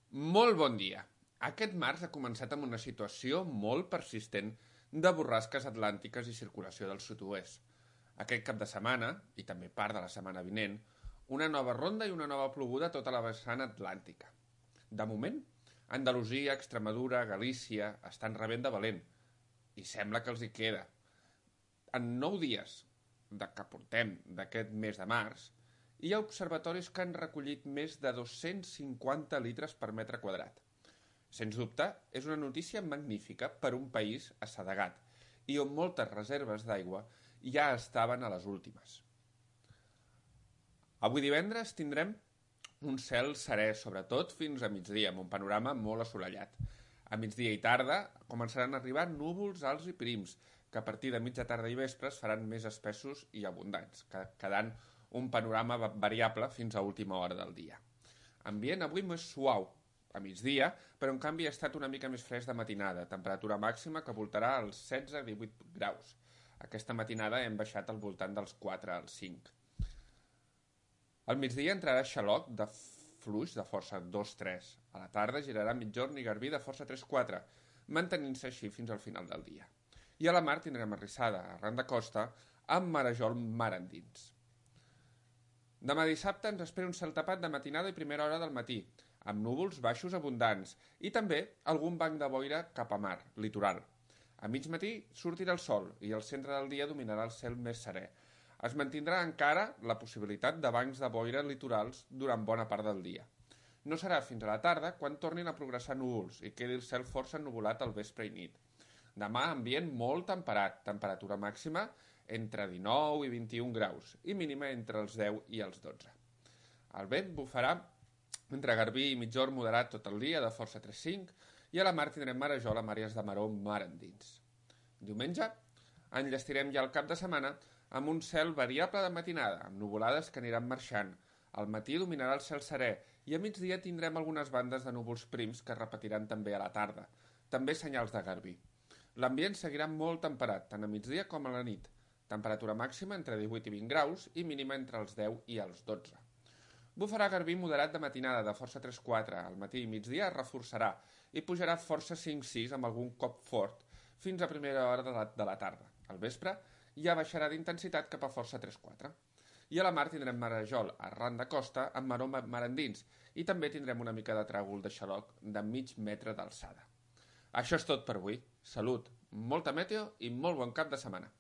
Molt bon dia. Aquest març ha començat amb una situació molt persistent de borrasques atlàntiques i circulació del sud-oest. Aquest cap de setmana, i també part de la setmana vinent, una nova ronda i una nova ploguda a tota la vessant atlàntica. De moment, Andalusia, Extremadura, Galícia estan rebent de valent, i sembla que els hi queda. En 9 dies que portem d'aquest mes de març, hi ha observatoris que han recollit més de 250 litres per metre quadrat. Sens dubte, és una notícia magnífica per un país assedegat i on moltes reserves d'aigua ja estaven a les últimes. Avui divendres tindrem un cel serè, sobretot fins a migdia, amb un panorama molt assolellat. A migdia i tarda començaran a arribar núvols alts i prims, que a partir de mitja tarda i vespres faran més espessos i abundants, quedant un panorama variable fins a última hora del dia. Ambient avui més suau, a migdia, però en canvi ha estat una mica més fresc de matinada, temperatura màxima que voltarà als 16-18 graus. Aquesta matinada hem baixat al voltant dels 4 als 5. Al migdia entrarà xaloc de fluix de força 2-3. A la tarda girarà migjorn i garbí de força 3-4, mantenint-se així fins al final del dia. I a la mar tindrem arrissada, arran de costa, amb marejol mar endins. Demà dissabte ens espera un cel tapat de matinada i primera hora del matí, amb núvols baixos abundants i també algun banc de boira cap a mar, litoral. A mig matí sortirà el sol i el centre del dia dominarà el cel més serè. Es mantindrà encara la possibilitat de bancs de boira litorals durant bona part del dia. No serà fins a la tarda quan tornin a progressar núvols i quedi el cel força ennuvolat al vespre i nit. Demà ambient molt temperat, temperatura màxima entre 19 i 21 graus i mínima entre els 10 i els 12. El vent bufarà entre garbí i migjorn moderat tot el dia de força 3-5 i a la mar tindrem marejol amb àrees de maró mar endins. Diumenge enllestirem ja el cap de setmana amb un cel variable de matinada, amb nuvolades que aniran marxant. Al matí dominarà el cel serè i a migdia tindrem algunes bandes de núvols prims que es repetiran també a la tarda. També senyals de garbí. L'ambient seguirà molt temperat, tant a migdia com a la nit. Temperatura màxima entre 18 i 20 graus i mínima entre els 10 i els 12. Bufarà garbí moderat de matinada de força 3-4, al matí i migdia es reforçarà i pujarà força 5-6 amb algun cop fort fins a primera hora de la tarda. Al vespre ja baixarà d'intensitat cap a força 3-4. I a la mar tindrem marejol arran de costa amb maró mar endins i també tindrem una mica de tràgol de xaloc de mig metre d'alçada. Això és tot per avui. Salut, molta meteo i molt bon cap de setmana.